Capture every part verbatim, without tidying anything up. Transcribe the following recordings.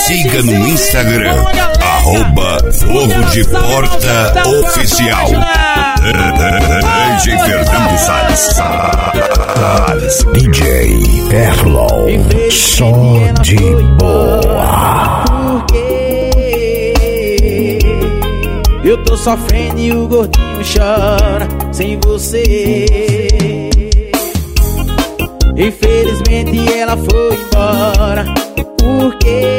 siga no Instagram, arroba Fogo de Porta Oficial. D J Fernando Salles. D J Erlon, só de boa. Eu tô sofrendo e o gordinho chora sem você. Infelizmente ela foi embora. Por quê?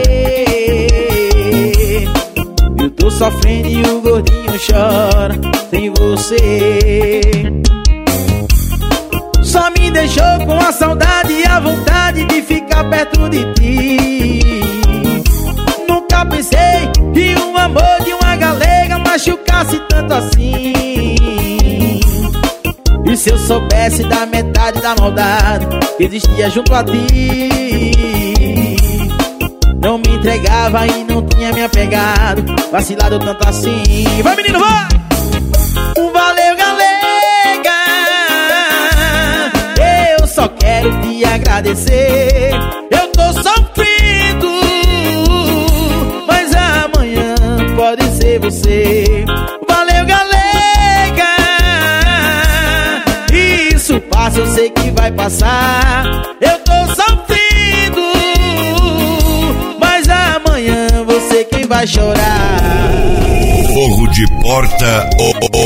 Eu tô sofrendo e o gordinho chora sem você. Só me deixou com a saudade e a vontade de ficar perto de ti. Nunca pensei que o amor de uma galega machucasse tanto assim. E se eu soubesse da metade da maldade que existia junto a ti, não me entregava e não tinha me apegado, vacilado tanto assim. Vai, menino, vai! Um valeu, galega. Eu só quero te agradecer. Eu tô sofrendo, mas amanhã pode ser você. Valeu, galega. Isso passa, eu sei que vai passar. Eu tô sofrendo, mas amanhã você quem vai chorar. Fogo de Porta o, o,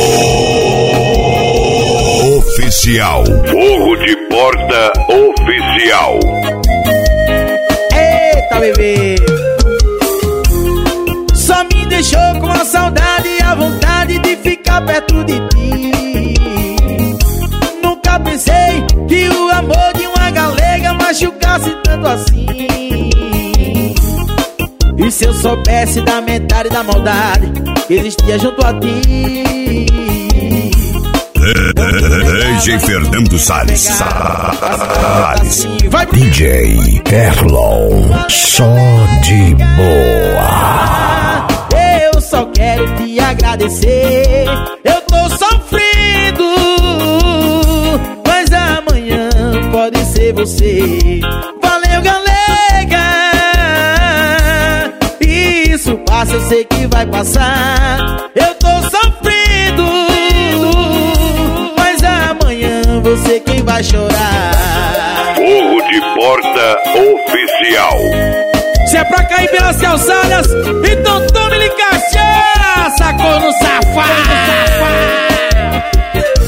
Oficial. Fogo de Porta Oficial. Eita, bebê. Só me deixou com a saudade e a vontade de ficar perto de ti. Nunca pensei que o amor de uma galega machucasse tanto assim. E se eu soubesse da metade da maldade que existia junto a ti. D J Fernando Salles. Salles. Vai, D J Erlon, só de boa. Eu só quero te agradecer. Eu tô sofrendo, mas amanhã pode ser você. Valeu, galega. Isso passa, eu sei que vai passar. Eu tô sofrendo, mas amanhã você quem vai chorar. Fogo de Porta Oficial. Se é pra cair pelas calçadas, então tome-lhe cachaça, corno safado.